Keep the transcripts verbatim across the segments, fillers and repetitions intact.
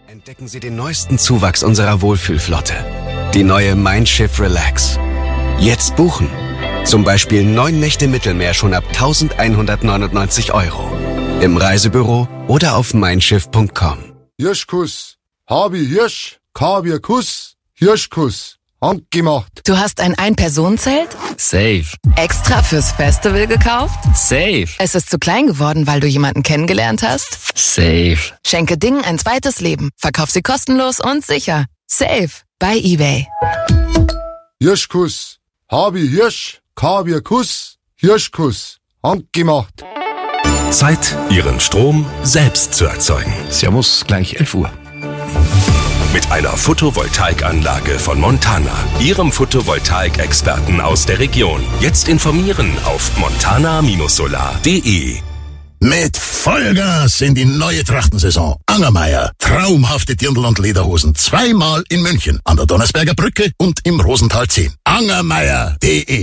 Entdecken Sie den neuesten Zuwachs unserer Wohlfühlflotte. Die neue Mein Schiff Relax. Jetzt buchen. Zum Beispiel neun Nächte Mittelmeer schon ab eintausendeinhundertneunundneunzig Euro. Im Reisebüro oder auf meinschiff punkt com. Hirschkuss. Habi Hirsch. Kaviar Kuss. Hirschkuss. Handgemacht. Du hast ein Ein-Personen-Zelt? Safe. Extra fürs Festival gekauft? Safe. Es ist zu klein geworden, weil du jemanden kennengelernt hast? Safe. Schenke Dingen ein zweites Leben. Verkauf sie kostenlos und sicher. Safe. Bei eBay. Hirschkuss. Habi Hirsch. Kaviar Kuss. Hirschkuss. Handgemacht. Zeit, Ihren Strom selbst zu erzeugen. Servus, gleich elf Uhr. Mit einer Photovoltaikanlage von Montana, Ihrem Photovoltaik-Experten aus der Region. Jetzt informieren auf montana Solar punkt de. Mit Vollgas in die neue Trachtensaison. Angermeier, traumhafte Dirndl- und Lederhosen. Zweimal in München, an der Donnersberger Brücke und im Rosental zehn. angermeier punkt de.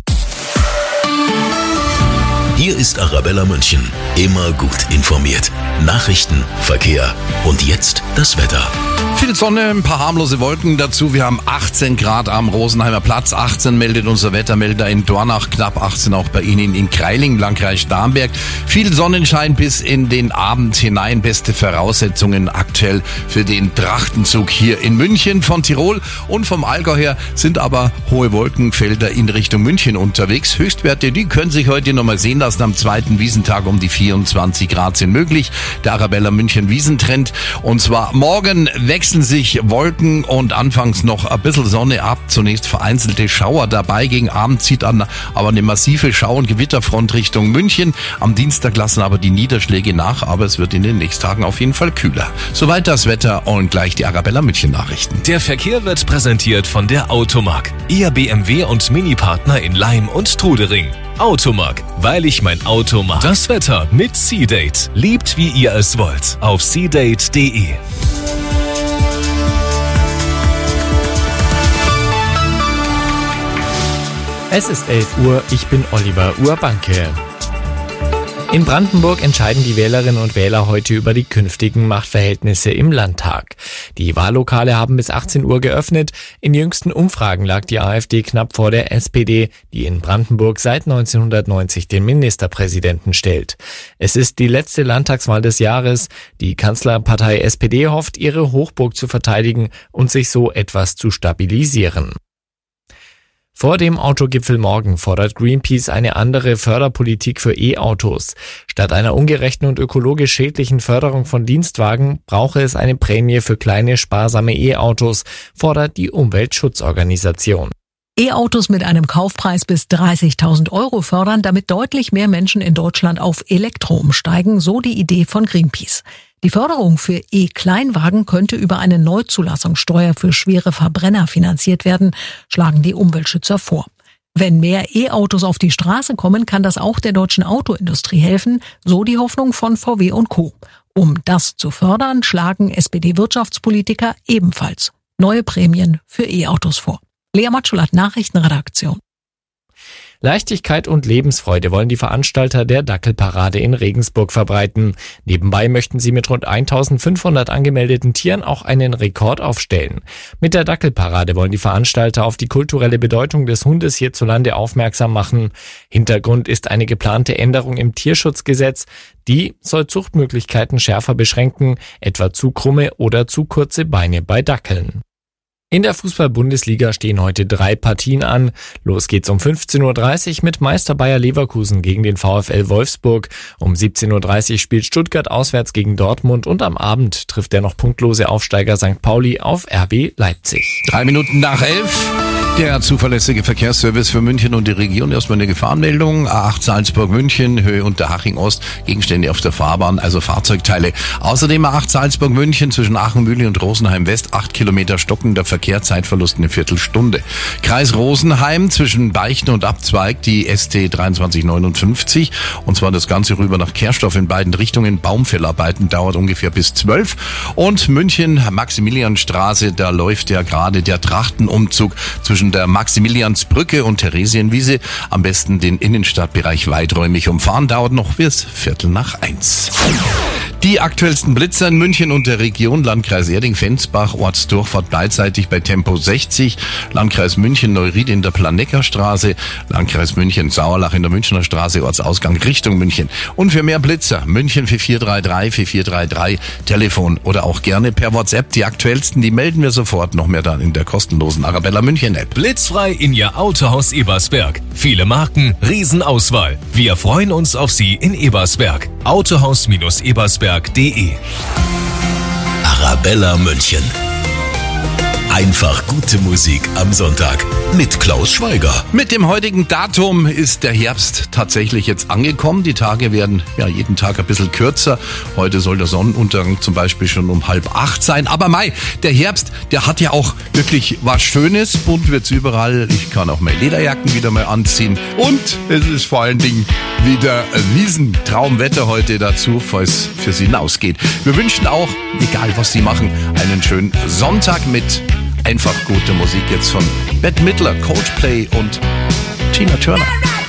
Hier ist Arabella München. Immer gut informiert. Nachrichten, Verkehr und jetzt das Wetter. Viel Sonne, ein paar harmlose Wolken dazu. Wir haben achtzehn Grad am Rosenheimer Platz. achtzehn meldet unser Wettermelder in Dornach. Knapp achtzehn auch bei Ihnen in Kreiling, Landkreis Starnberg. Viel Sonnenschein bis in den Abend hinein. Beste Voraussetzungen aktuell für den Trachtenzug hier in München. Von Tirol und vom Allgäu her sind aber hohe Wolkenfelder in Richtung München unterwegs. Höchstwerte, die können sich heute nochmal sehen lassen. Am zweiten Wiesentag um die vierundzwanzig Grad sind möglich. Der Arabella München Wiesentrend. Und zwar morgen wechseln sich Wolken und anfangs noch ein bisschen Sonne ab. Zunächst vereinzelte Schauer dabei. Gegen Abend zieht an aber eine massive Schau- und Gewitterfront Richtung München. Am Dienstag lassen aber die Niederschläge nach, aber es wird in den nächsten Tagen auf jeden Fall kühler. Soweit das Wetter und gleich die Arabella München Nachrichten. Der Verkehr wird präsentiert von der Automark. Ihr B M W und Mini-Partner in Laim und Trudering. Automark, weil ich mein Auto mag. Das Wetter mit Seedate. Liebt, wie ihr es wollt. Auf seedate punkt de. Es ist elf Uhr, ich bin Oliver Urbanke. In Brandenburg entscheiden die Wählerinnen und Wähler heute über die künftigen Machtverhältnisse im Landtag. Die Wahllokale haben bis achtzehn Uhr geöffnet. In jüngsten Umfragen lag die AfD knapp vor der S P D, die in Brandenburg seit neunzehnhundertneunzig den Ministerpräsidenten stellt. Es ist die letzte Landtagswahl des Jahres. Die Kanzlerpartei S P D hofft, ihre Hochburg zu verteidigen und sich so etwas zu stabilisieren. Vor dem Autogipfel morgen fordert Greenpeace eine andere Förderpolitik für E-Autos. Statt einer ungerechten und ökologisch schädlichen Förderung von Dienstwagen brauche es eine Prämie für kleine, sparsame E-Autos, fordert die Umweltschutzorganisation. E-Autos mit einem Kaufpreis bis dreißigtausend Euro fördern, damit deutlich mehr Menschen in Deutschland auf Elektro umsteigen, so die Idee von Greenpeace. Die Förderung für E-Kleinwagen könnte über eine Neuzulassungssteuer für schwere Verbrenner finanziert werden, schlagen die Umweltschützer vor. Wenn mehr E-Autos auf die Straße kommen, kann das auch der deutschen Autoindustrie helfen, so die Hoffnung von V W und Co. Um das zu fördern, schlagen S P D-Wirtschaftspolitiker ebenfalls neue Prämien für E-Autos vor. Lea Matschulat, Nachrichtenredaktion. Leichtigkeit und Lebensfreude wollen die Veranstalter der Dackelparade in Regensburg verbreiten. Nebenbei möchten sie mit rund eintausendfünfhundert angemeldeten Tieren auch einen Rekord aufstellen. Mit der Dackelparade wollen die Veranstalter auf die kulturelle Bedeutung des Hundes hierzulande aufmerksam machen. Hintergrund ist eine geplante Änderung im Tierschutzgesetz. Die soll Zuchtmöglichkeiten schärfer beschränken, etwa zu krumme oder zu kurze Beine bei Dackeln. In der Fußball-Bundesliga stehen heute drei Partien an. Los geht's um fünfzehn Uhr dreißig mit Meister Bayer Leverkusen gegen den VfL Wolfsburg. Um siebzehn Uhr dreißig spielt Stuttgart auswärts gegen Dortmund und am Abend trifft der noch punktlose Aufsteiger Sankt Pauli auf R B Leipzig. Drei Minuten nach elf. Der zuverlässige Verkehrsservice für München und die Region. Erstmal eine Gefahrenmeldung. A acht Salzburg-München, Höhe Unterhaching-Ost, Gegenstände auf der Fahrbahn, also Fahrzeugteile. Außerdem A acht Salzburg-München zwischen Aachenmühle und Rosenheim-West, acht Kilometer stockender Verkehr, Zeitverlust eine Viertelstunde. Kreis Rosenheim zwischen Beichten und Abzweig, die S T dreiundzwanzig neunundfünfzig. Und zwar das Ganze rüber nach Kerstorf in beiden Richtungen. Baumfellarbeiten dauert ungefähr bis zwölf. Und München, Maximilianstraße, da läuft ja gerade der Trachtenumzug zwischen der Maximiliansbrücke und Theresienwiese. Am besten den Innenstadtbereich weiträumig umfahren. Dauert noch bis Viertel nach eins. Die Die aktuellsten Blitzer in München und der Region: Landkreis Erding-Fensbach, Ortsdurchfahrt beidseitig bei Tempo sechzig, Landkreis München-Neuried in der Planeggerstraße, Landkreis München-Sauerlach in der Münchner Straße, Ortsausgang Richtung München. Und für mehr Blitzer, München vier vier drei drei, vier vier drei drei, Telefon oder auch gerne per WhatsApp. Die aktuellsten, die melden wir sofort, noch mehr dann in der kostenlosen Arabella München App. Blitzfrei in Ihr Autohaus Ebersberg. Viele Marken, Riesenauswahl. Wir freuen uns auf Sie in Ebersberg. Autohaus Ebersberg punkt de. Arabella München. Einfach gute Musik am Sonntag mit Klaus Schweiger. Mit dem heutigen Datum ist der Herbst tatsächlich jetzt angekommen. Die Tage werden ja jeden Tag ein bisschen kürzer. Heute soll der Sonnenuntergang zum Beispiel schon um halb acht sein. Aber Mai, der Herbst, der hat ja auch wirklich was Schönes. Bunt wird's überall. Ich kann auch meine Lederjacken wieder mal anziehen. Und es ist vor allen Dingen wieder ein Riesentraumwetter heute dazu, falls für Sie hinausgeht. Wir wünschen auch, egal was Sie machen, einen schönen Sonntag mit einfach gute Musik jetzt von Bette Midler, Coldplay und Tina Turner.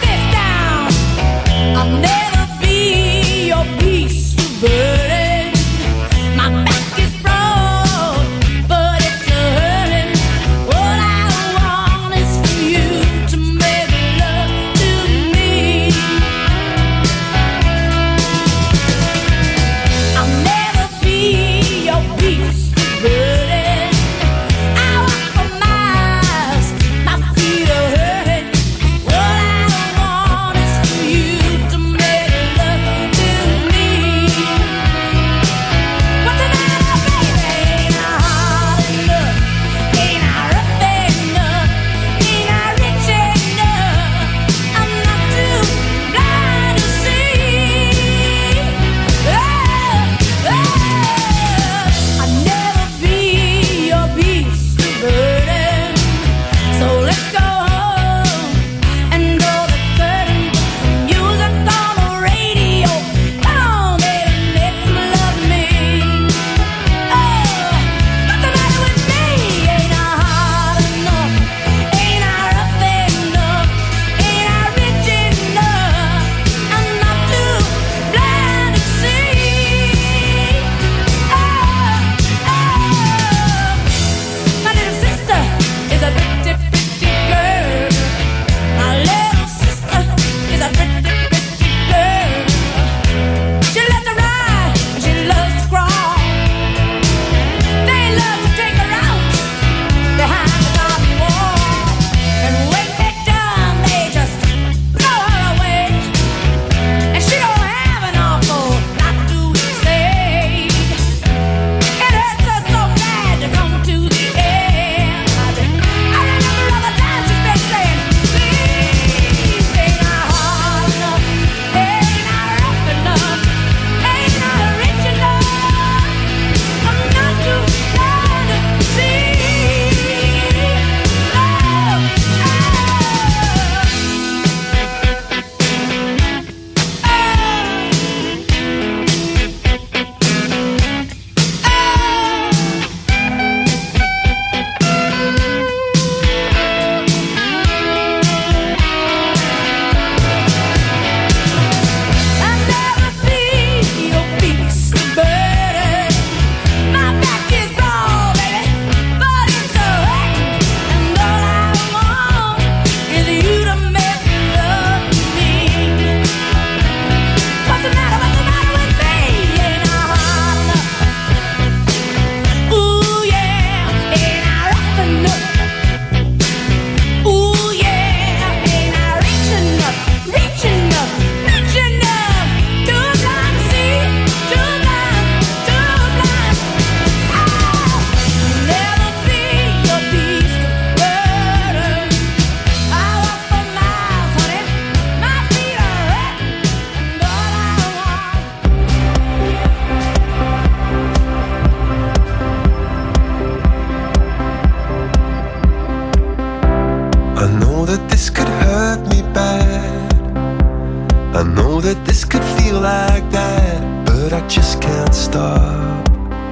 that this could feel like that, but I just can't stop.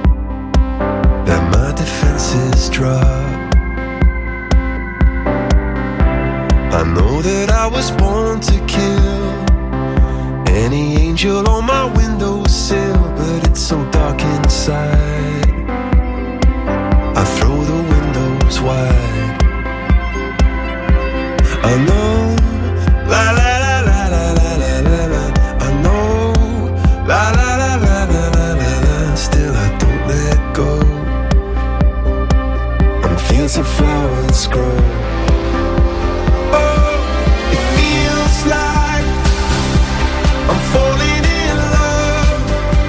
That my defenses drop. I know that I was born to kill any angel on my windowsill, but it's outside. I throw the windows wide. I know, la la la la la la la la la. I know, la la la la la la la la. Still I don't let go. I'm fields of flowers grow. Oh, it feels like I'm falling in love.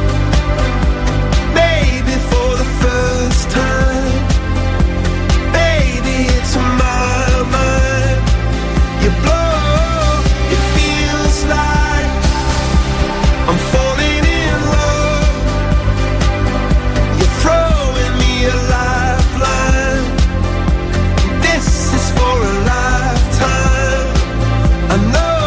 Maybe for the first time. Baby, it's on my mind. You blow. It feels like I'm falling in love. You're throwing me a lifeline. This is for a lifetime. I know,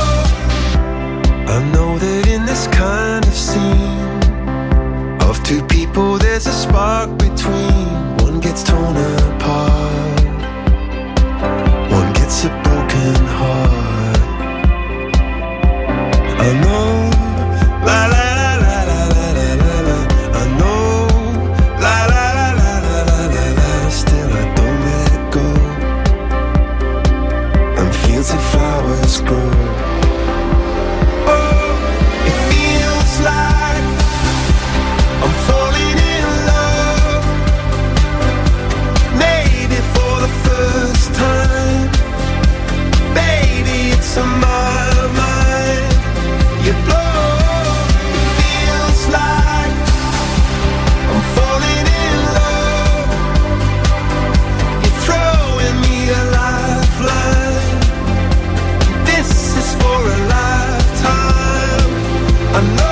I know that in this kind of scene of two people there's a spark between. One gets torn apart, one gets a broken heart. I know, la la la la la la la la la. I know, la la la la la la la la. Still I don't let go. And fields of flowers grow. Oh, it feels like I'm falling in love. Maybe for the first time. Baby, it's on my mind. You blow. It feels like I'm falling in love. You're throwing me a lifeline. This is for a lifetime. I know.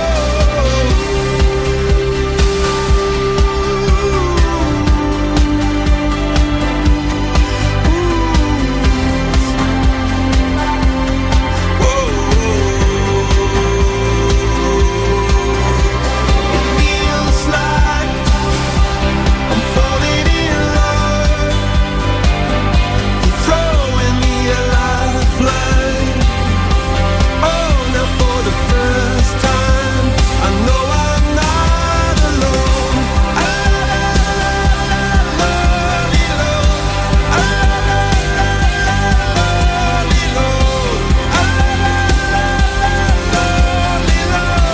It feels like I'm falling in love. You're throwing me a lifeline. Oh, now for the first time, I know I'm not alone. I love you, Lord. I love you, Lord. I love you,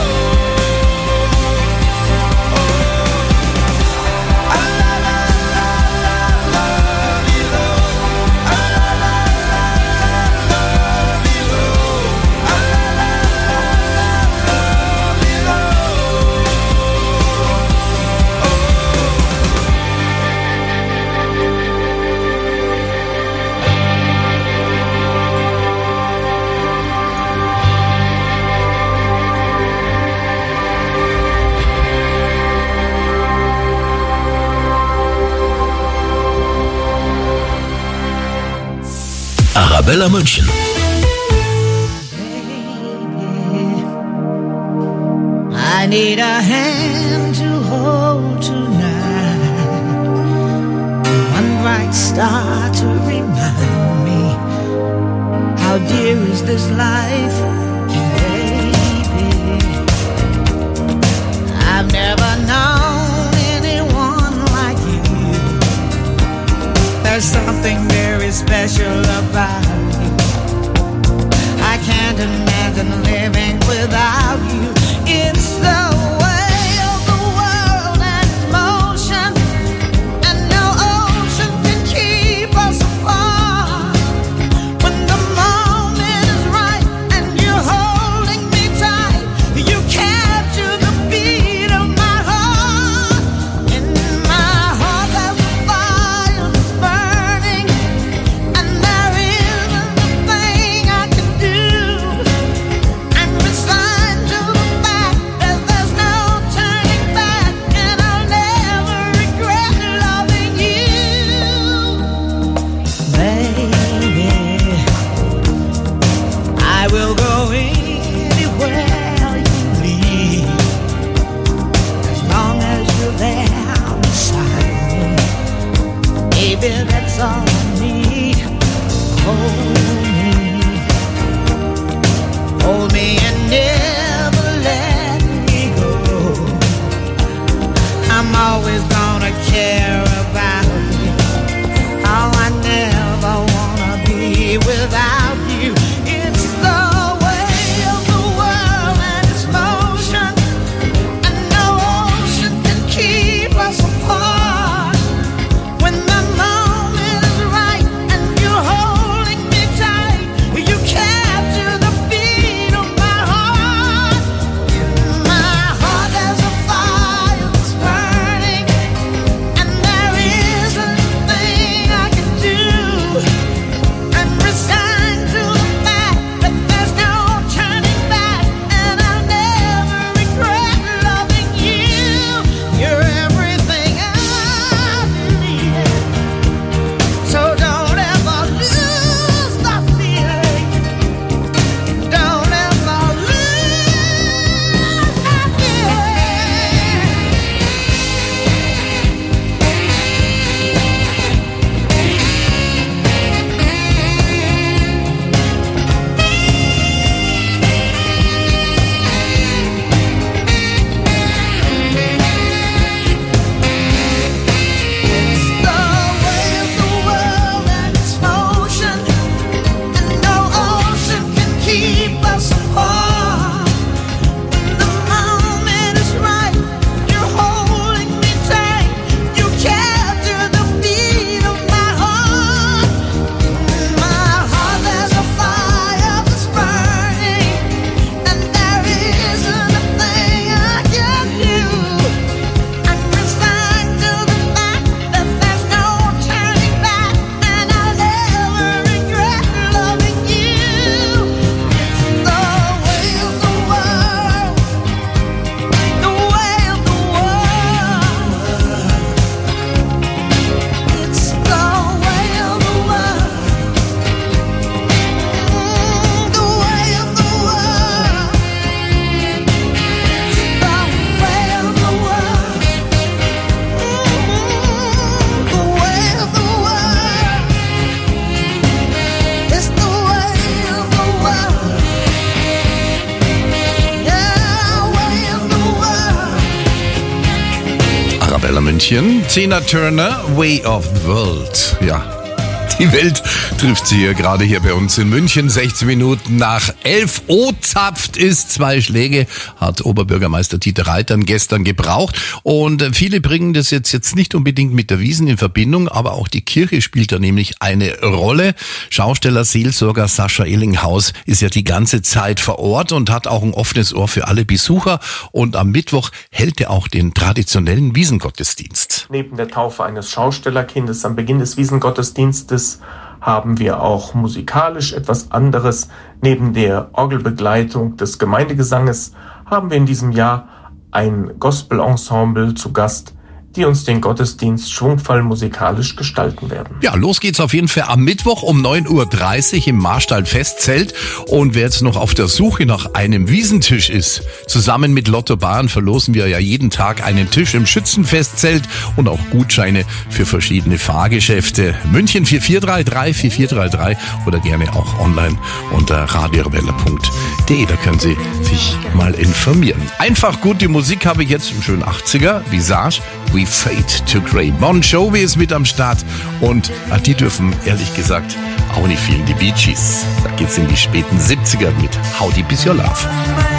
Arabella München. I need a hand to hold tonight. One bright star to remind me how dear is this life, baby. I've never known anyone like you. There's something very special about you. I can't imagine living without you. It's the way of the world and its motion, and no ocean can keep us apart. When the moment is right and you're holding me tight, you capture the beat of my heart. In my heart there's a fire that's burning, and there isn't a thing I can do. I'm resigned to the fact that there's no turning back, and I'll never regret loving you, baby. I will go anywhere you lead, as long as you're there beside me. Baby, that's all I need. Hold me, hold me and never let me go. München. Tina Turner, Way of the World. Ja, die Welt trifft sie hier gerade hier bei uns in München. sechzehn Minuten nach elf. O zapft ist zwei Schläge, hat Oberbürgermeister Dieter Reitern gestern gebraucht. Und viele bringen das jetzt, jetzt nicht unbedingt mit der Wiesn in Verbindung, aber auch die Kirche spielt da nämlich eine Rolle. Schausteller, Seelsorger Sascha Illinghaus ist ja die ganze Zeit vor Ort und hat auch ein offenes Ohr für alle Besucher. Und am Mittwoch hält er auch den traditionellen Wiesengottesdienst. Neben der Taufe eines Schaustellerkindes am Beginn des Wiesengottesdienstes haben wir auch musikalisch etwas anderes. Neben der Orgelbegleitung des Gemeindegesanges haben wir in diesem Jahr ein Gospel-Ensemble zu Gast, die uns den Gottesdienst schwungvoll musikalisch gestalten werden. Ja, los geht's auf jeden Fall am Mittwoch um neun Uhr dreißig im Marstall Festzelt. Und wer jetzt noch auf der Suche nach einem Wiesentisch ist, zusammen mit Lotto Bayern verlosen wir ja jeden Tag einen Tisch im Schützenfestzelt und auch Gutscheine für verschiedene Fahrgeschäfte. München vier vier drei drei vier vier drei drei oder gerne auch online unter radiorebella punkt de. Da können Sie sich mal informieren. Einfach gut, die Musik habe ich jetzt im schönen achtziger. Visage, We Fade to Grey. Bon Jovi ist mit am Start und ach, die dürfen ehrlich gesagt auch nicht fehlen, die Bee Gees. Da geht's in die späten siebziger mit How Deep Is Your Love.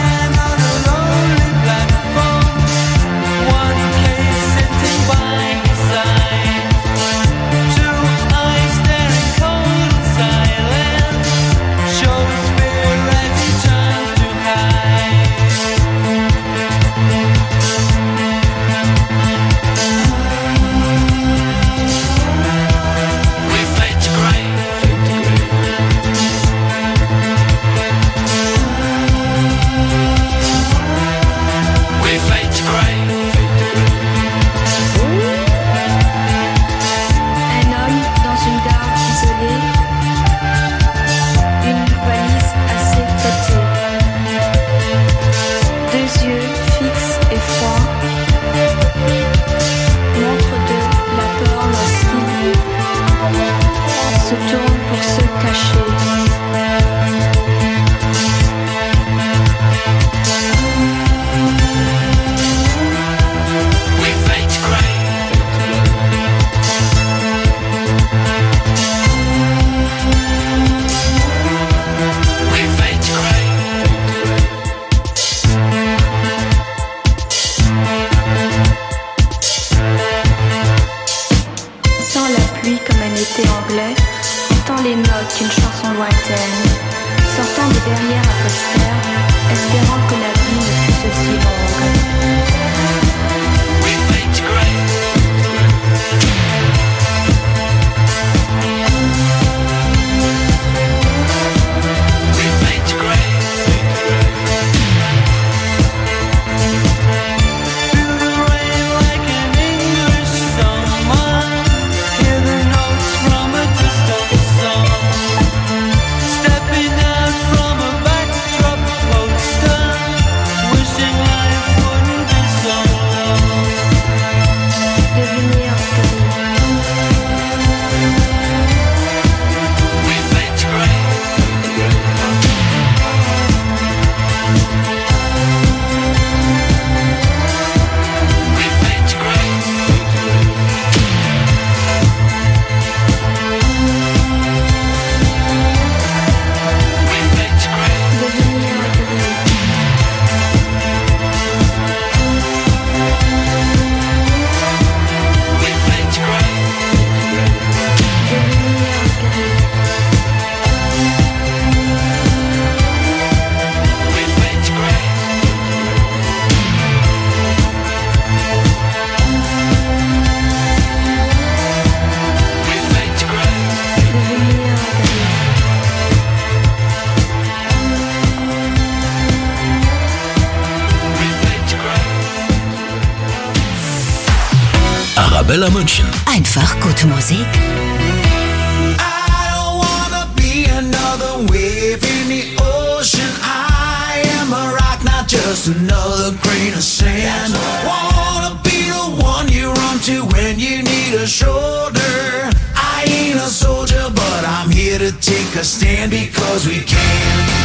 Arabella München. Einfach gute Musik. I don't wanna be another wave in the ocean. I am a rock, not just another grain of sand. Wanna be the one you run to when you need a shoulder. I ain't a soldier, but I'm here to take a stand because we can.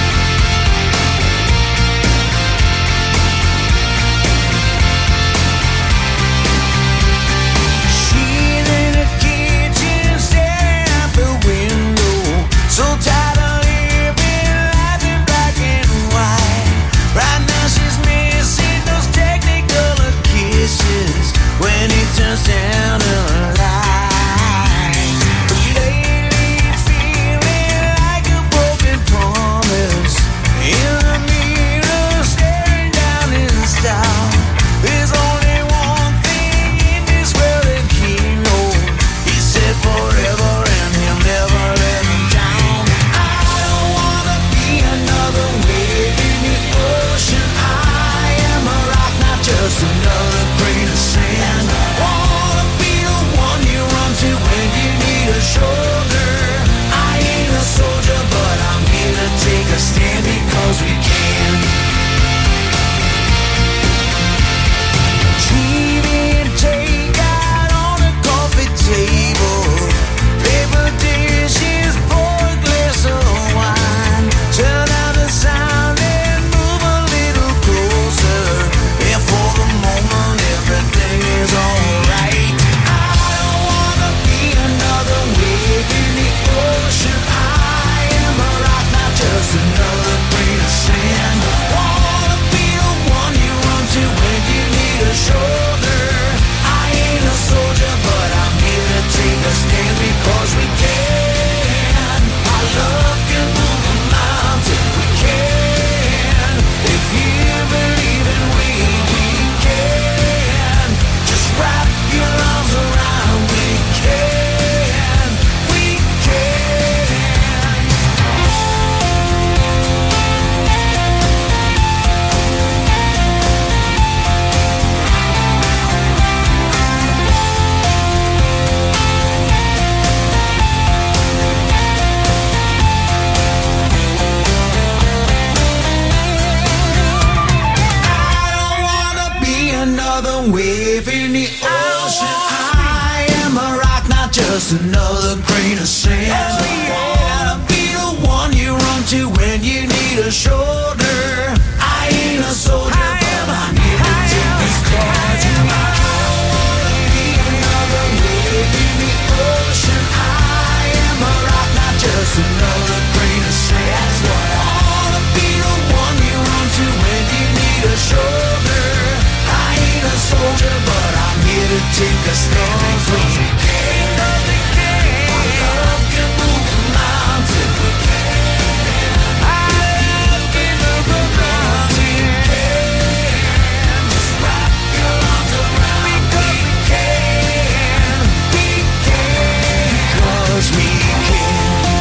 just another grain of sand. Oh yeah, I'll be the one you run to when you need a shoulder. I ain't a soldier, I but I'm here to take these claws in my wanna be another wave in the ocean. I am a rock, not just another grain of sand. That's what I wanna be, the one you run to when you need a shoulder. I ain't a soldier, but I'm here to take a stand because we can. Our love can move a mountain. We can. Our love can move a mountain. We can. Just wrap your arms around me because we can. We can. Because we can.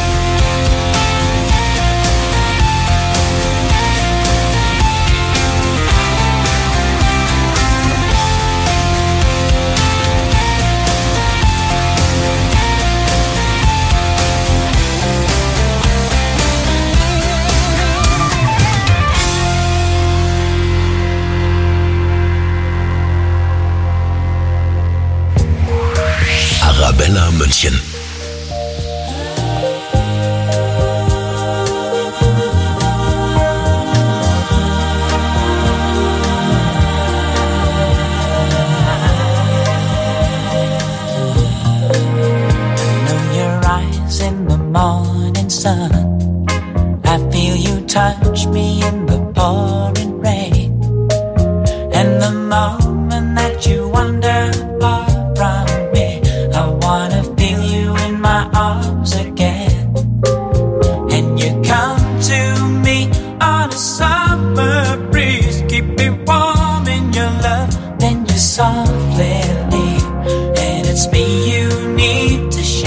Arabella München. In the morning sun, I feel you touch me in the pouring rain. And the moment that you wander far from me, I wanna feel you in my arms again. And you come to me on a summer breeze, keep me warm in your love, then you softly leave. And it's me you need to show.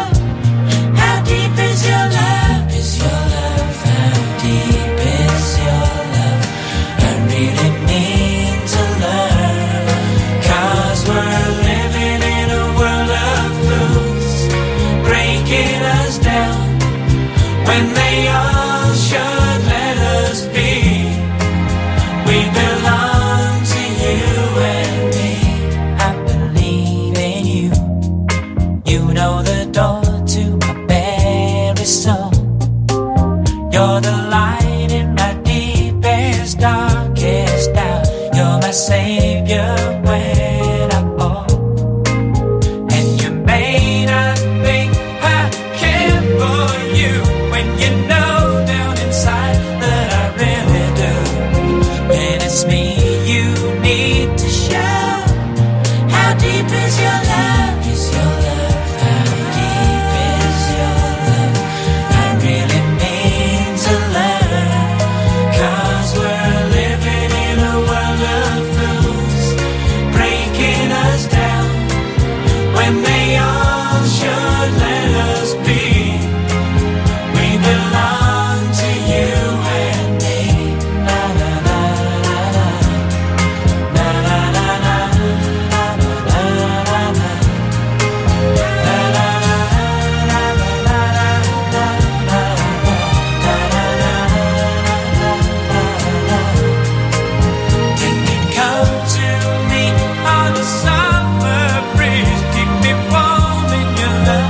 When they all should let us be, we belong to you and me. I believe in you. You know the door to my very soul. You're the light in my deepest, darkest doubt. You're my savior when I fall. And you may not think I care for you, when you know down inside that I really do. And it's me you need to show. How deep is your love? Is your love? How deep is your love? I really mean to learn. Cause we're living in a world of fools, breaking us down when they all should let us be. We belong to you and me. Na na na na na. Na na na na. Na na na na. Na na na na na na. Can you come to me on a summer breeze, keep me warm in your love?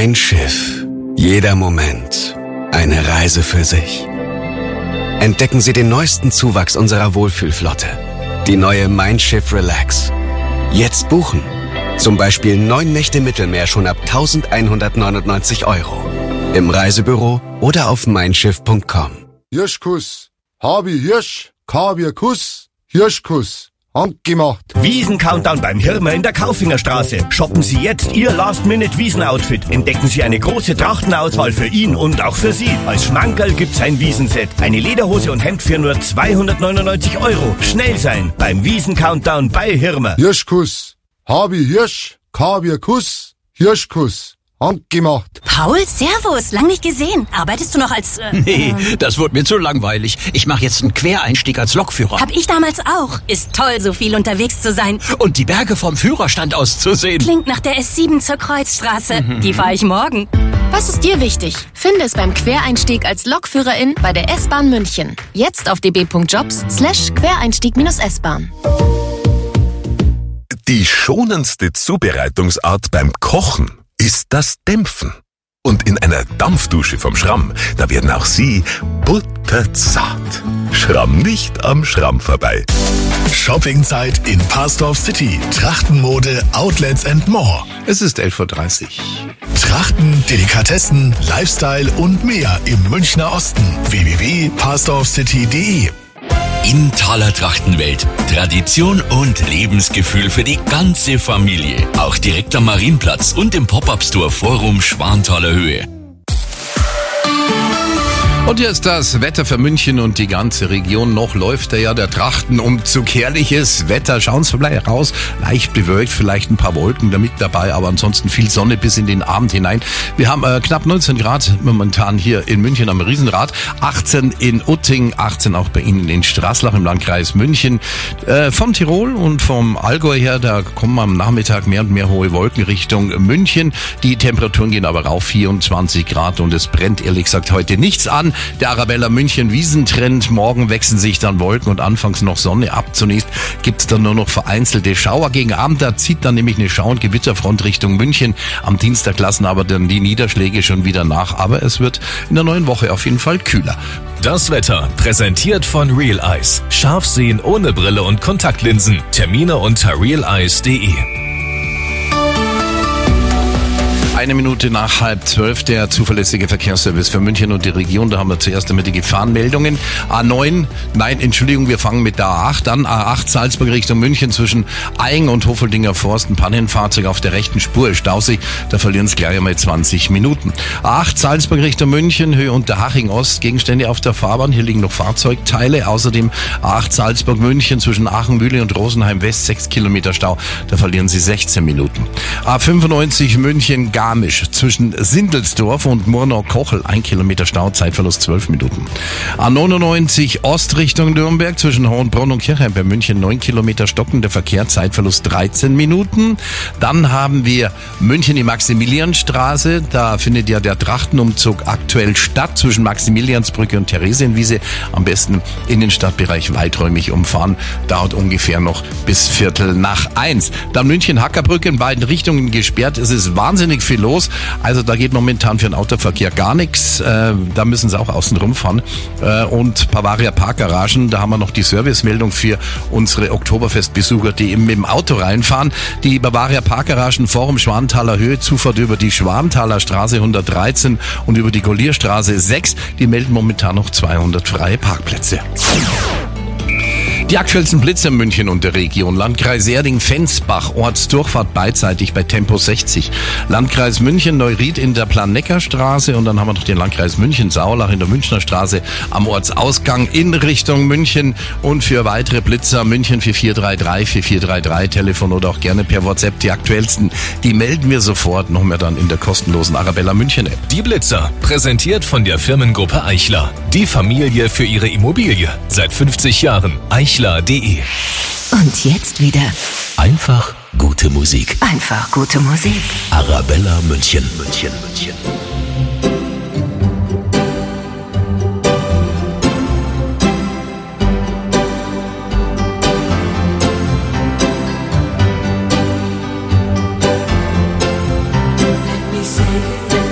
Mein Schiff. Jeder Moment. Eine Reise für sich. Entdecken Sie den neuesten Zuwachs unserer Wohlfühlflotte. Die neue Mein Schiff Relax. Jetzt buchen. Zum Beispiel neun Nächte Mittelmeer schon ab eintausendeinhundertneunundneunzig Euro. Im Reisebüro oder auf meinschiff punkt com. Hirschkuss. Habi Hirsch. Kaviar Kuss. Hirschkuss. Handgemacht. Wiesen-Countdown beim Hirmer in der Kaufingerstraße. Shoppen Sie jetzt Ihr Last-Minute-Wiesen-Outfit. Entdecken Sie eine große Trachtenauswahl für ihn und auch für Sie. Als Schmankerl gibt's ein Wiesenset. Eine Lederhose und Hemd für nur zweihundertneunundneunzig Euro. Schnell sein beim Wiesen-Countdown bei Hirmer. Hirschkuss. Habi Hirsch. Kaviar Kuss. Hirschkuss. Handgemacht. Paul, servus, lang nicht gesehen. Arbeitest du noch als... Äh, nee, das wurde mir zu langweilig. Ich mache jetzt einen Quereinstieg als Lokführer. Hab ich damals auch. Ist toll, so viel unterwegs zu sein. Und die Berge vom Führerstand aus zu sehen. Klingt nach der S sieben zur Kreuzstraße. Mhm. Die fahre ich morgen. Was ist dir wichtig? Finde es beim Quereinstieg als Lokführerin bei der S-Bahn München. Jetzt auf db.jobs slash Quereinstieg-S-Bahn. Die schonendste Zubereitungsart beim Kochen ist das Dämpfen. Und in einer Dampfdusche vom Schramm, da werden auch Sie butterzart. Schramm nicht am Schramm vorbei. Shoppingzeit in Parsdorf City. Trachtenmode, Outlets and more. Es ist elf Uhr dreißig. Trachten, Delikatessen, Lifestyle und mehr im Münchner Osten. w w w punkt parsdorf city punkt de. Inntaler Trachtenwelt. Tradition und Lebensgefühl für die ganze Familie. Auch direkt am Marienplatz und im Pop-Up-Store Forum Schwanthaler Höhe. Und hier ist das Wetter für München und die ganze Region. Noch läuft da ja der Trachtenumzug. Herrliches Wetter. Schauen Sie vielleicht raus. Leicht bewölkt, vielleicht ein paar Wolken da mit dabei, aber ansonsten viel Sonne bis in den Abend hinein. Wir haben äh, knapp neunzehn Grad momentan hier in München am Riesenrad. achtzehn in Utting, achtzehn auch bei Ihnen in Straßlach im Landkreis München. Äh, von Tirol und vom Allgäu her, da kommen am Nachmittag mehr und mehr hohe Wolken Richtung München. Die Temperaturen gehen aber rauf, vierundzwanzig Grad, und es brennt ehrlich gesagt heute nichts an. Der Arabella München Wiesentrend. Morgen wechseln sich dann Wolken und anfangs noch Sonne ab. Zunächst gibt's dann nur noch vereinzelte Schauer. Gegen Abend, da zieht dann nämlich eine Schau- und Gewitterfront Richtung München. Am Dienstag lassen aber dann die Niederschläge schon wieder nach. Aber es wird in der neuen Woche auf jeden Fall kühler. Das Wetter präsentiert von Real Eyes. Scharf sehen ohne Brille und Kontaktlinsen. Termine unter real eyes punkt de. Eine Minute nach halb zwölf, der zuverlässige Verkehrsservice für München und die Region. Da haben wir zuerst einmal die Gefahrenmeldungen. A neun, nein, Entschuldigung, wir fangen mit der A acht an. A acht Salzburg Richtung München zwischen Aing und Hofeldinger Forst. Ein Pannenfahrzeug auf der rechten Spur. Stausig, da verlieren es gleich einmal zwanzig Minuten. A acht Salzburg Richtung München, Höhe Unterhaching Ost. Gegenstände auf der Fahrbahn. Hier liegen noch Fahrzeugteile. Außerdem A acht Salzburg München zwischen Aachen-Mühle und Rosenheim West. sechs Kilometer Stau. Da verlieren Sie sechzehn Minuten. A fünfundneunzig München Garmisch zwischen Sindelsdorf und Murnau-Kochel, ein Kilometer Stau, Zeitverlust zwölf Minuten. A neunundneunzig Ost Richtung Nürnberg zwischen Hohenbrunn und Kirchheim bei München, neun Kilometer stockender Verkehr, Zeitverlust dreizehn Minuten. Dann haben wir München die Maximilianstraße, da findet ja der Trachtenumzug aktuell statt zwischen Maximiliansbrücke und Theresienwiese. Am besten in den Stadtbereich weiträumig umfahren, dauert ungefähr noch bis Viertel nach eins. Dann München-Hackerbrücke in beiden Richtungen gesperrt, es ist wahnsinnig viel los. Also da geht momentan für den Autoverkehr gar nichts. Äh, da müssen sie auch außen rumfahren. Äh, und Bavaria Parkgaragen, da haben wir noch die Servicemeldung für unsere Oktoberfestbesucher, die eben mit dem Auto reinfahren. Die Bavaria Parkgaragen Forum Schwanthaler Höhe, Zufahrt über die Schwanthaler Straße hundertdreizehn und über die Golierstraße sechs, die melden momentan noch zweihundert freie Parkplätze. Die aktuellsten Blitze in München und der Region. Landkreis Erding-Fensbach, Ortsdurchfahrt beidseitig bei Tempo sechzig. Landkreis München-Neuried in der Plan-Neckar-Straße, und dann haben wir noch den Landkreis München-Saulach in der Münchner Straße am Ortsausgang in Richtung München. Und für weitere Blitzer München vier vier drei drei vier vier drei drei, Telefon oder auch gerne per WhatsApp. Die aktuellsten, die melden wir sofort, noch mehr dann in der kostenlosen Arabella München App. Die Blitzer, präsentiert von der Firmengruppe Eichler. Die Familie für ihre Immobilie. Seit fünfzig Jahren. eichler punkt de. Und jetzt wieder Einfach gute Musik. einfach gute Musik. Arabella München, München, München. Let me say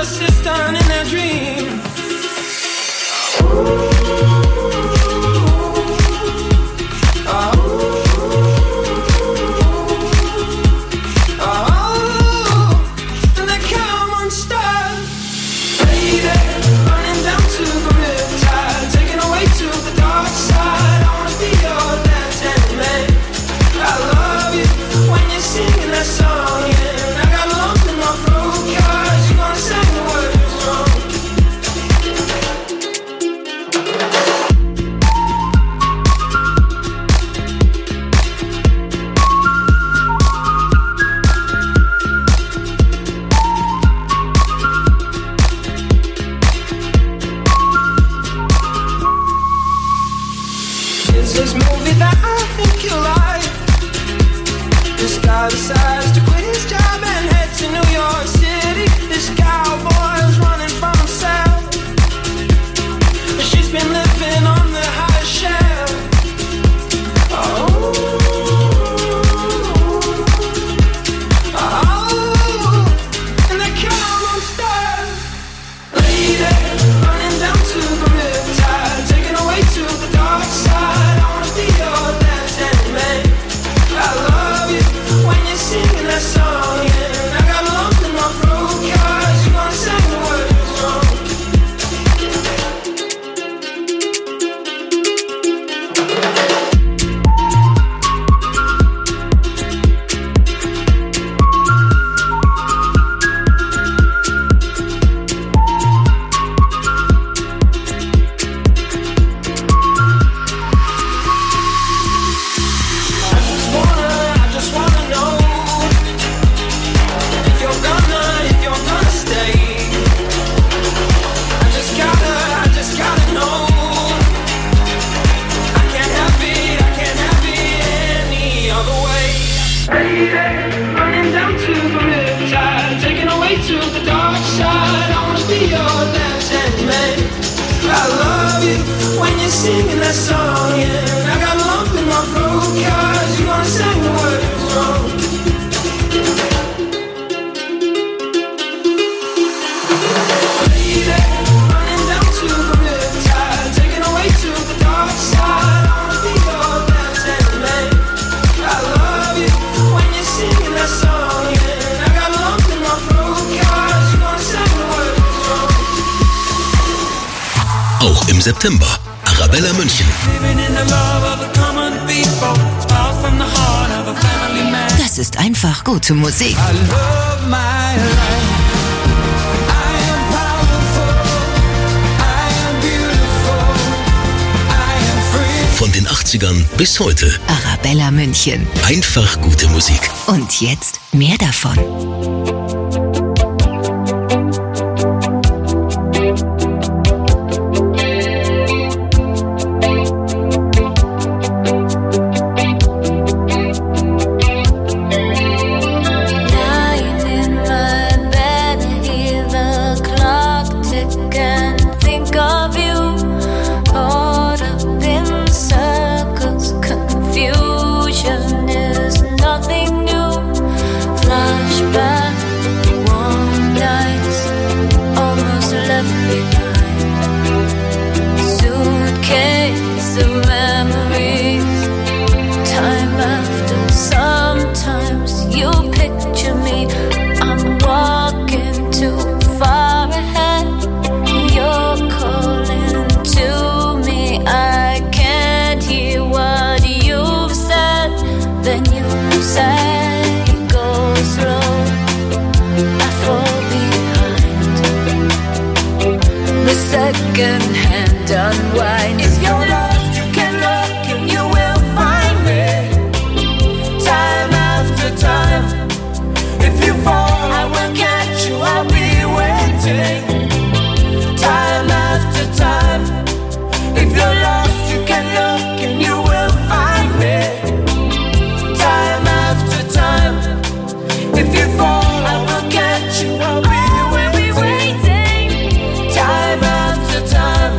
assistant in their dream. This movie that I think you like. This guy decides to quit his job and head to New York City. This cowboy's running from himself, but she's been living on the high shelf. Oh, oh, and the car won't start. Lady, running down to the riptide, taken away to the dark side. Singing that song, yeah. I got a lump in my throat, 'cause you gonna sing the words wrong. Running down to the riptide, taken away to the dark side. I wanna be your left-hand man. I love you when you're singing that song, yeah. I got a lump in my throat, 'cause you gonna sing the words wrong. Lady, running down to the riptide, taken away to the dark side. I wanna be your left-hand man. I love you when you're singing that song, yeah. I got a lump in my throat, 'cause you gonna sing the words wrong. Auch im September Arabella München. Das ist einfach gute Musik. Von den achtzigern bis heute. Arabella München. Einfach gute Musik. Und jetzt mehr davon. Second-hand unwind. If you're lost, you can look and you will find me. Time after time. If you fall, I will catch you. I'll be waiting. Time after time. If you're lost, you can look and you will find me. Time after time. If you fall, I will catch you. I'll be waiting. Time after time.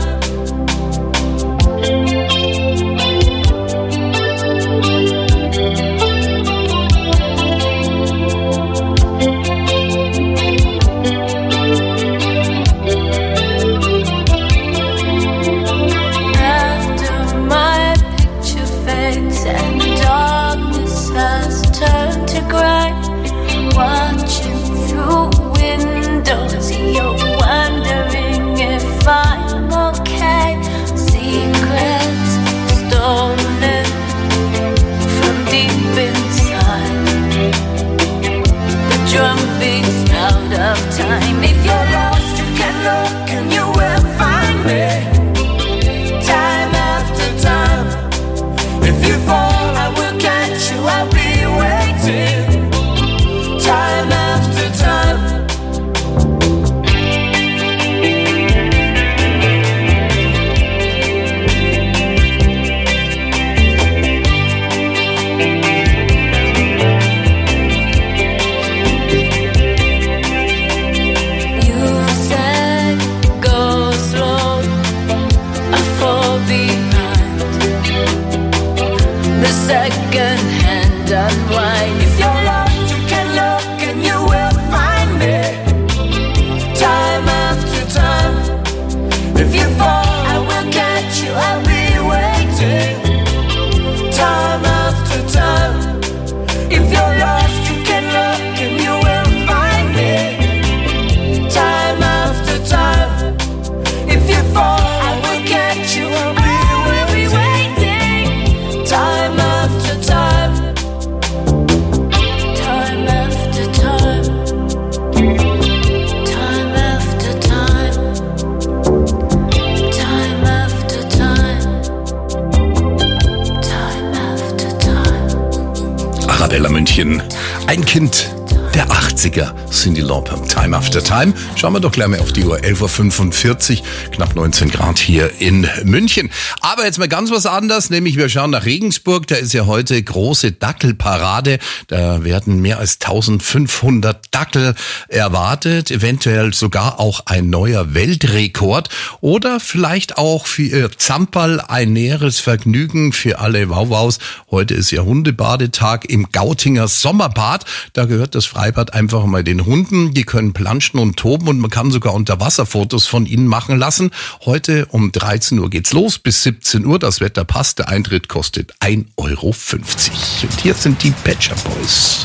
Ein Kind der achtziger, Cyndi Lauper, Time After Time. Schauen wir doch gleich mal auf die Uhr, elf Uhr fünfundvierzig, knapp neunzehn Grad hier in München. Aber jetzt mal ganz was anderes, nämlich wir schauen nach Regensburg, da ist ja heute große Dackelparade. Da werden mehr als eintausendfünfhundert Dackel erwartet, eventuell sogar auch ein neuer Weltrekord oder vielleicht auch für ihr Zamperl ein näheres Vergnügen für alle Wauwaus. Heute ist ja Hundebadetag im Gautinger Sommerbad. Da gehört das Freibad einfach mal den Hunden. Die können planschen und toben und man kann sogar Unterwasserfotos von ihnen machen lassen. Heute um dreizehn Uhr geht's los bis siebzehn Uhr. Das Wetter passt. Der Eintritt kostet ein Euro fünfzig. Und hier sind die Pet Shop Boys.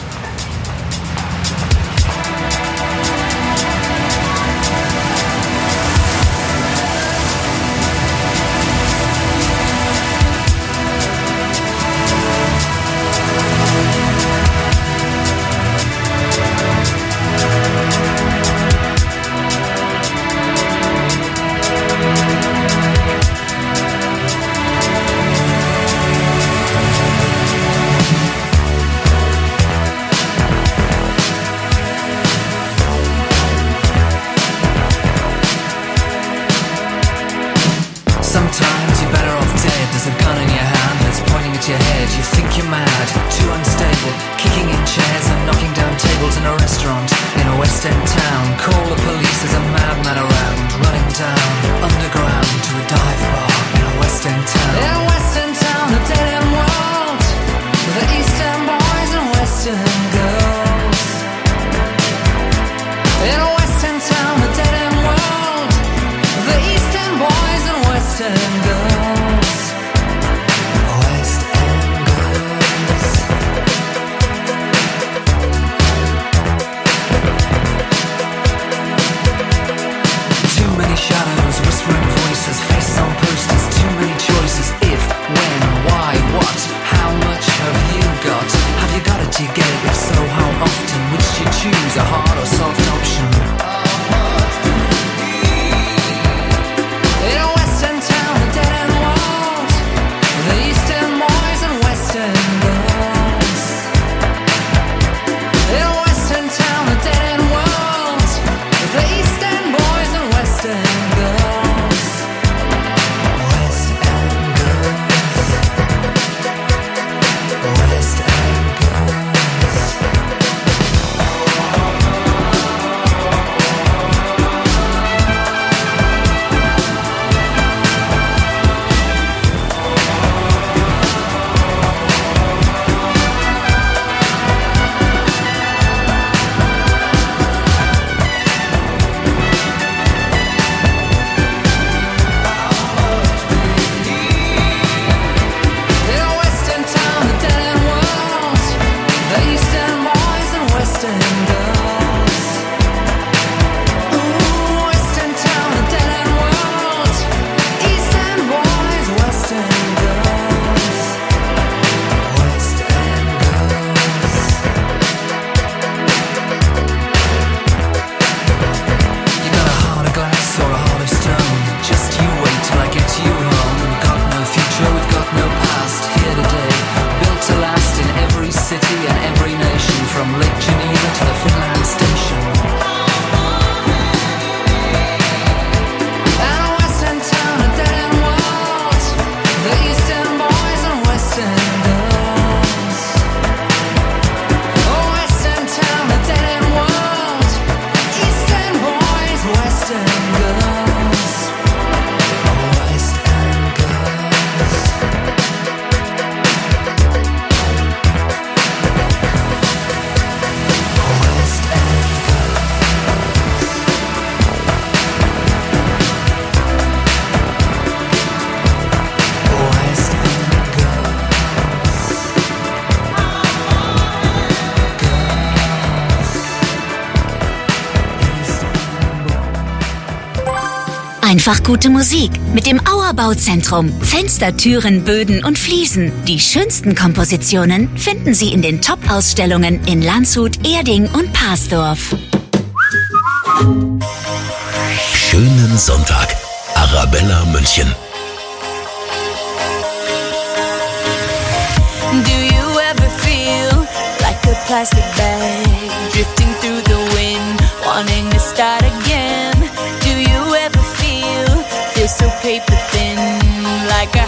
Sometimes you're better off dead. There's a gun in your hand that's pointing at your head. You think you're mad, too unstable, kicking in chairs and knocking down tables in a restaurant in a West End town. Call the police, there's a madman around, running down underground to a dive bar in a West End town. In a West End town, a dead end world, the East End boys and West End girls. In a West End town, a dead end world, the East End boys and West End girls. West End girls. Too many shadows, whispering voices, faces on posters, too many choices. If, when, why, what, how much have you got? Have you got it, do you get it? If so, how often? Which do you choose, a hard or soft option? In a West End town, a dead end world, the East End boys and West End girls. In a West End town, a dead end world, the East End boys and West End girls. West End girls. West End girls. In a West End town, a dead end world, the East End boys and West End girls. Ooh, West End town, a dead end world, East End boys, West End girls. West End girls. You got a heart of glass or a heart of stone. Just you wait till I get you home. We've got no future, we've got no past. Here today, built to last in every city and every nation, from Lake Geneva to the Finland station. And a West End town, a dead end world, the East End boys and West End girls. Oh, West End town, a dead end world, East End boys, West End girls. West End girls. West End girls. West End Einfach gute Musik mit dem Auer Bauzentrum. Fenster, Türen, Böden und Fliesen. Die schönsten Kompositionen finden Sie in den Top-Ausstellungen in Landshut, Erding und Parsdorf. Schönen Sonntag, Arabella München. Do you ever feel like a plastic bag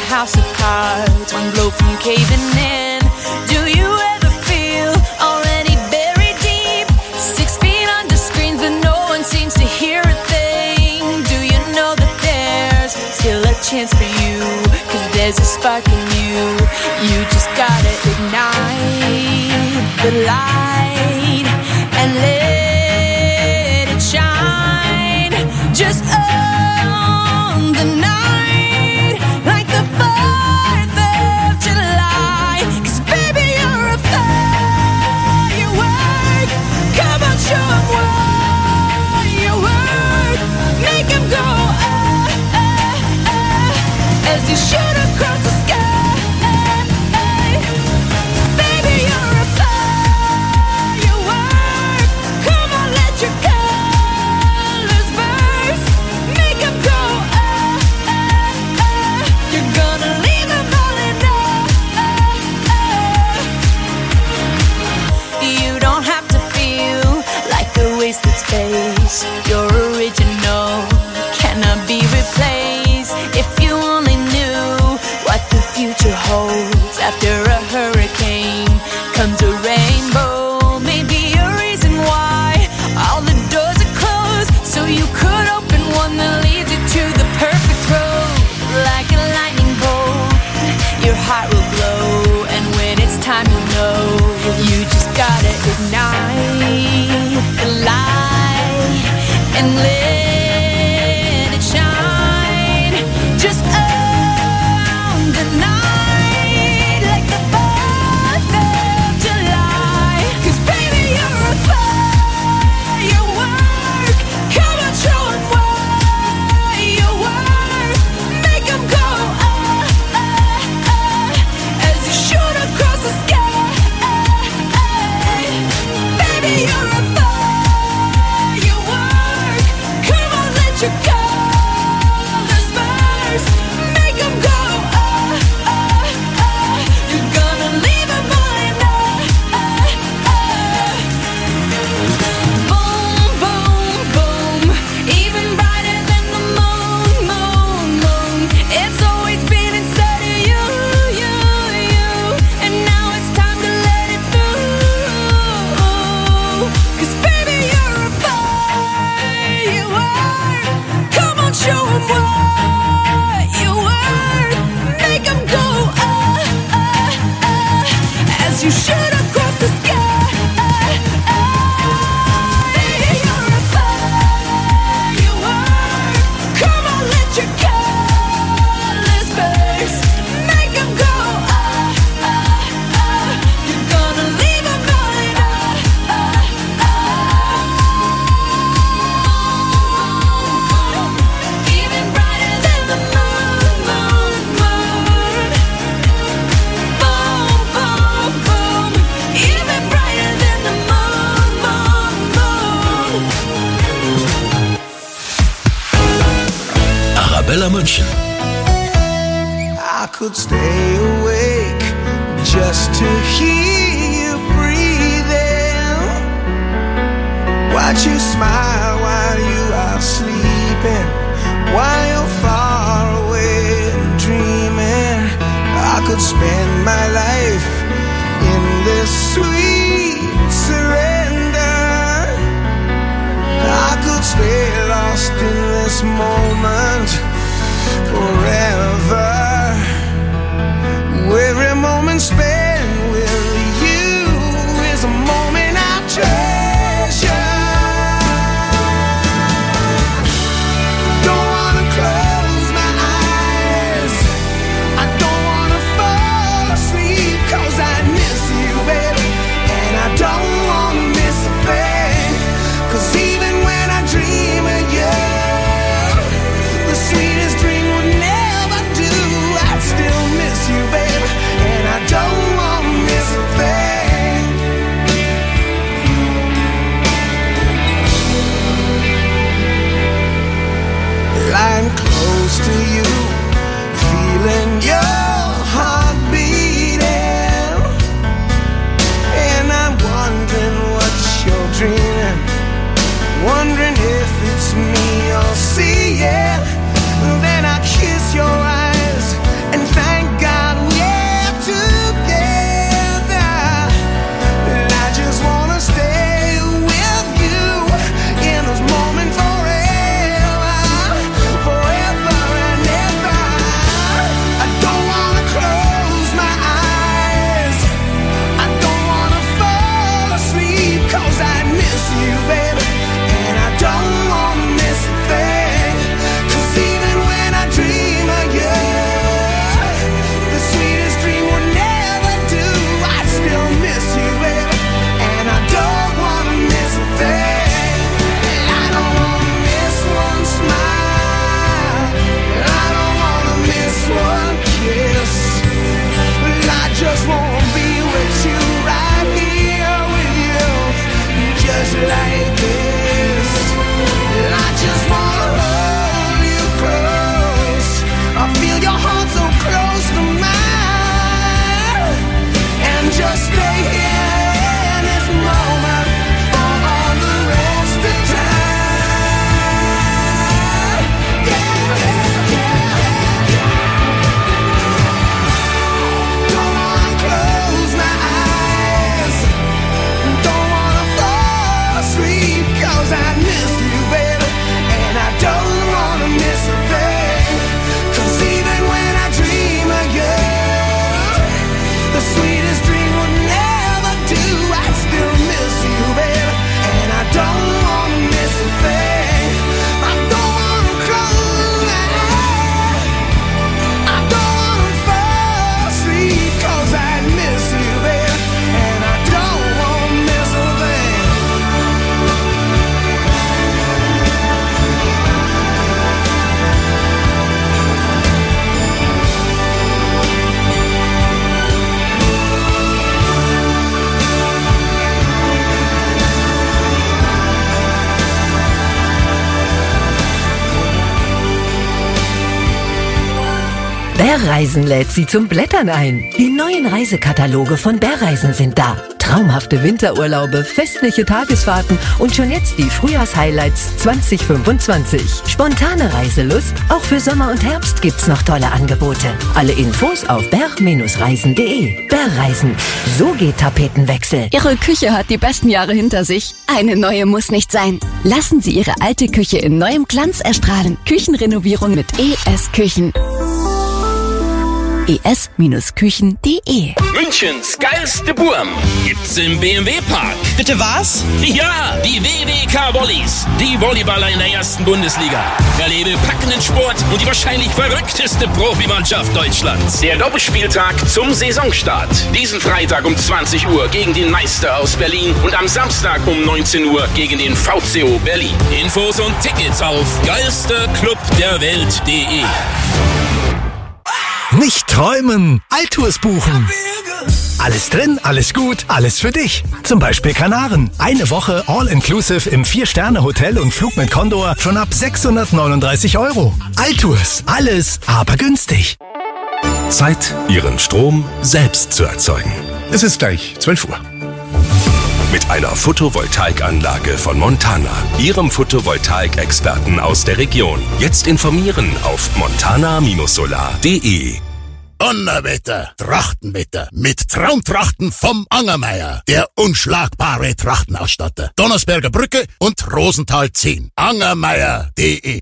house of cards, one blow from caving in. Do you ever feel already buried deep? Six feet under screens, but no one seems to hear a thing. Do you know that there's still a chance for you? Cause there's a spark in you. You just gotta ignite the light and let it shine. Just own the night like the fourth of July. Cause baby, you're a firework. Come on, show 'em what you work. Make 'em go ah, ah, ah, as you shoot across the sky. Baby, you're a firework. Come on, let your colors burst. Make 'em go ah, ah, ah. You're gonna leave 'em all in ah, ah. You don't have to feel like a wasted space. You're original, cannot be replaced. If you only knew what the future holds. After a hurricane comes a rainbow. Maybe a reason why all the doors are closed, so you could open one that leads you to the perfect road. Like a lightning bolt, your heart will glow, and when it's time you'll know. You just gotta ignite the light and let it shine. Just own the night like the fourth of July. Cause baby, you're a firework. Come on, show 'em what you work. Make 'em go ah, ah, ah, as you shoot across the sky. Baby, you're a firework. Come on, let your colors burst. Make 'em go ah, ah, ah. You're gonna leave 'em all in ah, ah, ah. Boom, boom, boom. Even brighter than the moon, moon, moon. It's always been inside of you, you, you. And now it's time to let it through. Cause baby, you're a firework. Come on, show 'em what you work. Make 'em go ah, ah, ah, as you shoot across the sky. Baby, you're a firework. Come on, let your colors burst. Make 'em go ah, ah, ah. You're gonna leave 'em all in ah, ah, ah. Even brighter than the moon, moon, moon. Boom, boom, boom. Even brighter than the moon, moon, moon. Arabella München. I could stay awake just to hear you breathing. Watch you smile while you are sleeping, while you're far away and dreaming. I could spend my life in this sweet surrender. I could stay lost in this moment forever. Every moment spent with you is a moment I treasure. Don't wanna close my eyes, I don't wanna fall asleep, cause I miss you, baby, and I don't wanna miss a thing. Cause even when I dream of you, Bärreisen lädt Sie zum Blättern ein. Die neuen Reisekataloge von Bärreisen sind da. Traumhafte Winterurlaube, festliche Tagesfahrten und schon jetzt die Frühjahrshighlights zwanzig fünfundzwanzig. Spontane Reiselust? Auch für Sommer und Herbst gibt's noch tolle Angebote. Alle Infos auf bär Reisen punkt de. Bärreisen. So geht Tapetenwechsel. Ihre Küche hat die besten Jahre hinter sich. Eine neue muss nicht sein. Lassen Sie Ihre alte Küche in neuem Glanz erstrahlen. Küchenrenovierung mit E S Küchen. e s Küchen punkt de. Münchens geilste Burm gibt's im B M W-Park. Bitte was? Ja, die W W K Volleys. Die Volleyballer in der ersten Bundesliga. Erlebe packenden Sport und die wahrscheinlich verrückteste Profimannschaft Deutschlands. Der Doppelspieltag zum Saisonstart. Diesen Freitag um zwanzig Uhr gegen den Meister aus Berlin und am Samstag um neunzehn Uhr gegen den V C O Berlin. Infos und Tickets auf geisterclubderwelt punkt de. Nicht träumen, Altours buchen. Alles drin, alles gut, alles für dich. Zum Beispiel Kanaren. Eine Woche All-Inclusive im vier-Sterne-Hotel und Flug mit Condor schon ab sechshundertneununddreißig Euro. Altours, alles, aber günstig. Zeit, Ihren Strom selbst zu erzeugen. Es ist gleich zwölf Uhr. Mit einer Photovoltaikanlage von Montana, Ihrem Photovoltaik-Experten aus der Region. Jetzt informieren auf montana solar punkt de. Donnerwetter, Trachtenwetter mit Traumtrachten vom Angermeier. Der unschlagbare Trachtenausstatter. Donnersberger Brücke und Rosenthal zehn. angermeier punkt de.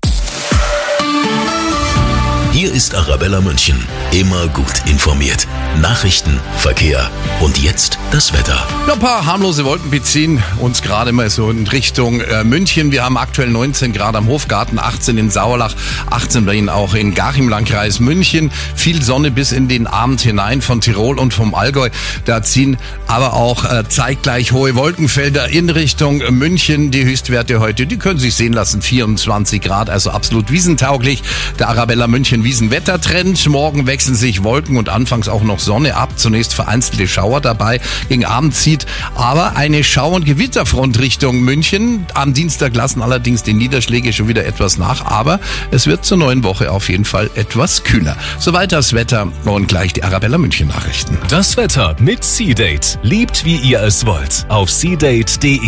Hier ist Arabella München. Immer gut informiert. Nachrichten, Verkehr und jetzt das Wetter. Ja, ein paar harmlose Wolken beziehen uns gerade mal so in Richtung äh, München. Wir haben aktuell neunzehn Grad am Hofgarten, achtzehn in Sauerlach, achtzehn bei Ihnen auch in Garchim-Landkreis München. Viel Sonne bis in den Abend hinein von Tirol und vom Allgäu. Da ziehen aber auch äh, zeitgleich hohe Wolkenfelder in Richtung München. Die Höchstwerte heute, die können sich sehen lassen, vierundzwanzig Grad, also absolut wiesentauglich. Der Arabella München Wiesenwettertrend. Morgen wechseln sich Wolken und anfangs auch noch Sonne ab. Zunächst vereinzelte Schauer dabei. Gegen Abend zieht aber eine Schau- und Gewitterfront Richtung München. Am Dienstag lassen allerdings die Niederschläge schon wieder etwas nach. Aber es wird zur neuen Woche auf jeden Fall etwas kühler. Soweit das Wetter und gleich die Arabella München Nachrichten. Das Wetter mit Seedate. Liebt wie ihr es wollt. Auf seedate punkt de.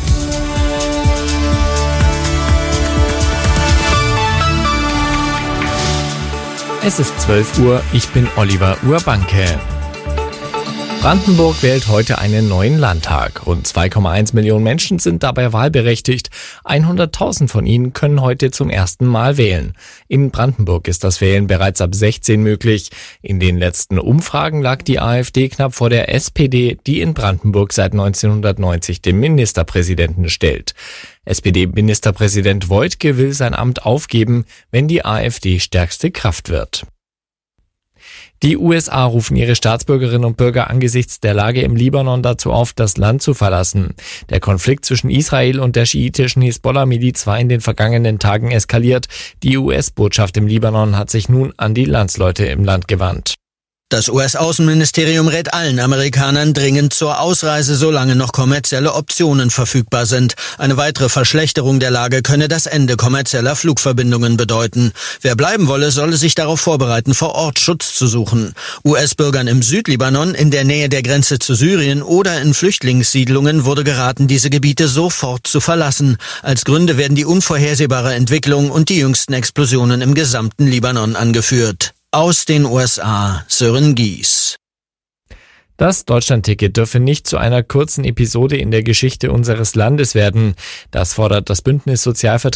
Es ist zwölf Uhr, ich bin Oliver Urbanke. Brandenburg wählt heute einen neuen Landtag. Rund zwei Komma eins Millionen Menschen sind dabei wahlberechtigt. hunderttausend von ihnen können heute zum ersten Mal wählen. In Brandenburg ist das Wählen bereits ab sechzehn möglich. In den letzten Umfragen lag die AfD knapp vor der S P D, die in Brandenburg seit neunzehnhundertneunzig den Ministerpräsidenten stellt. S P D-Ministerpräsident Woidke will sein Amt aufgeben, wenn die AfD stärkste Kraft wird. Die U S A rufen ihre Staatsbürgerinnen und Bürger angesichts der Lage im Libanon dazu auf, das Land zu verlassen. Der Konflikt zwischen Israel und der schiitischen Hisbollah-Miliz war in den vergangenen Tagen eskaliert. Die U S-Botschaft im Libanon hat sich nun an die Landsleute im Land gewandt. Das U S-Außenministerium rät allen Amerikanern dringend zur Ausreise, solange noch kommerzielle Optionen verfügbar sind. Eine weitere Verschlechterung der Lage könne das Ende kommerzieller Flugverbindungen bedeuten. Wer bleiben wolle, solle sich darauf vorbereiten, vor Ort Schutz zu suchen. U S-Bürgern im Südlibanon, in der Nähe der Grenze zu Syrien oder in Flüchtlingssiedlungen wurde geraten, diese Gebiete sofort zu verlassen. Als Gründe werden die unvorhersehbare Entwicklung und die jüngsten Explosionen im gesamten Libanon angeführt. Aus den U S A, Sören Gies. Das Deutschlandticket dürfe nicht zu einer kurzen Episode in der Geschichte unseres Landes werden. Das fordert das Bündnis Sozialvertreter